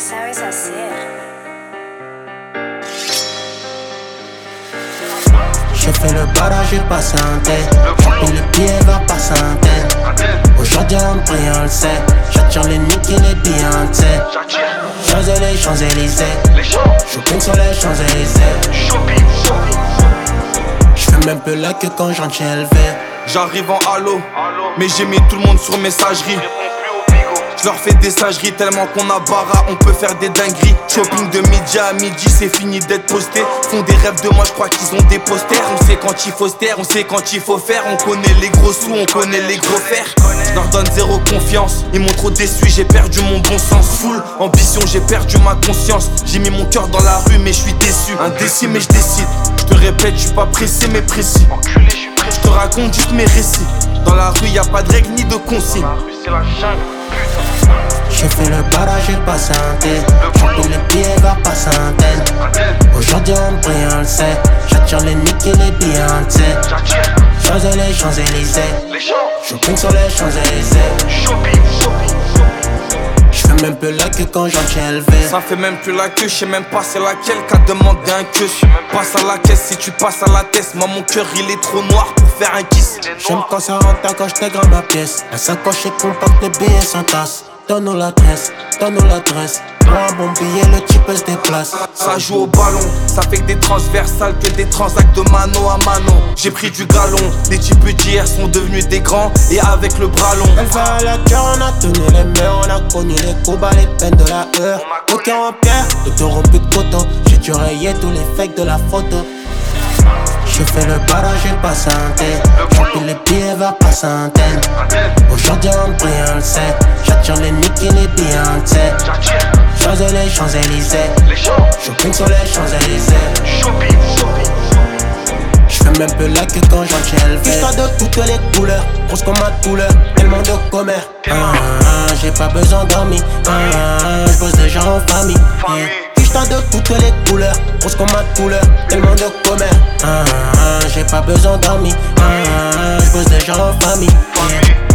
sabes hacer. J'ai fait le barrage, j'ai passé un tête. J'ai pris le pied, va passer un tête. Aujourd'hui on prie, on le sait. J'attire les Nicky, les Beyoncé. Les Champs-Élysées. Shopping sur les Champs-Élysées. J'fais même plus là que quand j'entre chez LV. J'arrive en halo, mais j'ai mis tout le monde sur messagerie. Je leur fais des sageries tellement qu'on a bara, on peut faire des dingueries. Shopping de midi à midi, c'est fini d'être posté. Font des rêves de moi, je crois qu'ils ont des posters. On sait quand il faut se taire, on sait quand il faut faire. On connaît les gros sous, on connaît les gros fers. Je leur donne zéro confiance, ils m'ont trop déçu, j'ai perdu mon bon sens. Full ambition, j'ai perdu ma conscience. J'ai mis mon cœur dans la rue, mais je suis déçu. Indécis, mais je décide. Je te répète, je suis pas pressé, mais précis. Je te raconte juste mes récits. Dans la rue, y a pas de règles ni de consignes. J'ai fait le barrage, j'ai passé un tête. J'ai pris les pieds, va passer un tête. Aujourd'hui on prie, on le sait. J'attire les Nicky, les Beyoncé. Les Champs-Élysées. Shopping sur les Champs-Élysées. J'fais même plus la queue quand j'entre chez LV. Ça fait même plus la queue, j'sais même pas c'est laquelle qu'a demandé un queue. Passe à la caisse si tu passes à la tête. Moi mon cœur il est trop noir pour faire un kiss. J'aime quand ça rentre quand j't'agrave ma pièce. La sacoche est compacte, les billets sans tasse. Donne-nous l'adresse, donne-nous l'adresse. Pour un bon billet, le type se déplace. Ça joue au ballon, ça fait que des transversales, que des transacts de mano à mano. J'ai pris du galon, les types d'hier sont devenus des grands et avec le bras long. Elle va à la cœur, on a tenu les mains, on a connu les combats, les peines de la heure. Au cœur en pierre, le dos rempli de coton. J'ai dû rayer tous les fakes de la photo. J'ai fait le barrage, j'ai passé un tête. J'ai pris les pieds, va passer un tête. Aujourd'hui on prie, on le sait. J'attire les Nicky, les Beyoncé. Les Champs-Élysées. Shopping sur les Champs-Élysées. J'fais même plus là que quand j'entre chez LV. J't'as de toutes les couleurs, rose comme ma couleur, tellement de commère. J'ai pas besoin d'amis, j'bosse déjà en famille. J't'as de toutes les couleurs, rose comme ma couleur, tellement de commère. J'ai pas besoin d'amis, j'bosse déjà en famille.